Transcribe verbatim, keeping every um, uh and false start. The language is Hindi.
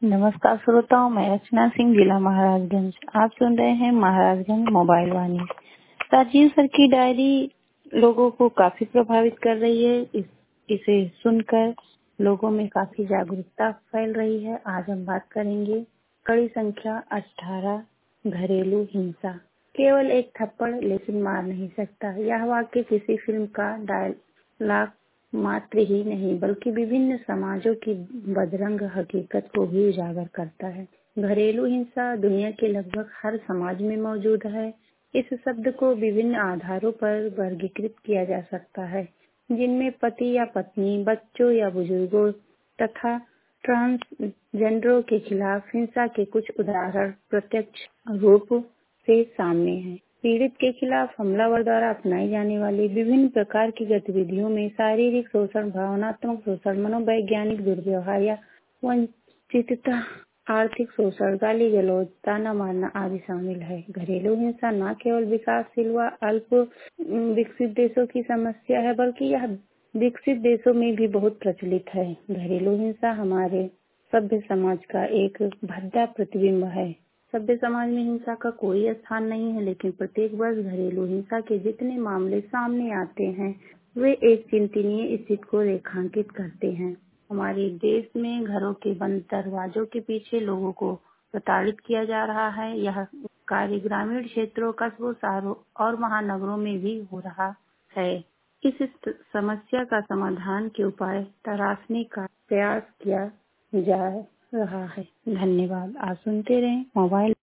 नमस्कार श्रोताओं, मैं रचना सिंह, जिला महाराजगंज। आप सुन रहे हैं महाराजगंज मोबाइल वाणी। राजीव सर की डायरी लोगों को काफी प्रभावित कर रही है। इस, इसे सुनकर लोगों में काफी जागरूकता फैल रही है। आज हम बात करेंगे कड़ी संख्या अठारह, घरेलू हिंसा। केवल एक थप्पड़ लेकिन मार नहीं सकता। यह वाक्य किसी फिल्म का डायलॉग मात्र ही नहीं बल्कि विभिन्न समाजों की बदरंग हकीकत को भी उजागर करता है। घरेलू हिंसा दुनिया के लगभग हर समाज में मौजूद है। इस शब्द को विभिन्न आधारों पर वर्गीकृत किया जा सकता है, जिनमें पति या पत्नी, बच्चों या बुजुर्गों तथा ट्रांसजेंडरों के खिलाफ हिंसा के कुछ उदाहरण प्रत्यक्ष रूप से सामने हैं। पीड़ित के खिलाफ हमलावर द्वारा अपनाई जाने वाली विभिन्न प्रकार की गतिविधियों में शारीरिक शोषण, भावनात्मक शोषण, मनोवैज्ञानिक दुर्व्यवहार या वंचितता, आर्थिक शोषण, गाली गलौज, ताना मारना आदि शामिल है। घरेलू हिंसा न केवल विकासशील व अल्प विकसित देशों की समस्या है बल्कि यह विकसित देशों में भी बहुत प्रचलित है। घरेलू हिंसा हमारे सभ्य समाज का एक भद्दा प्रतिबिंब है। सभ्य समाज में हिंसा का कोई स्थान नहीं है, लेकिन प्रत्येक वर्ष घरेलू हिंसा के जितने मामले सामने आते हैं वे एक चिंतनीय स्थिति को रेखांकित करते हैं। हमारे देश में घरों के बंद दरवाजों के पीछे लोगों को प्रताड़ित किया जा रहा है। यह कार्य ग्रामीण क्षेत्रों, कस्बों, शहरों और महानगरों में भी हो रहा है। इस समस्या का समाधान के उपाय तलाशने का प्रयास किया जा रहा है। धन्यवाद। आप सुनते रहें मोबाइल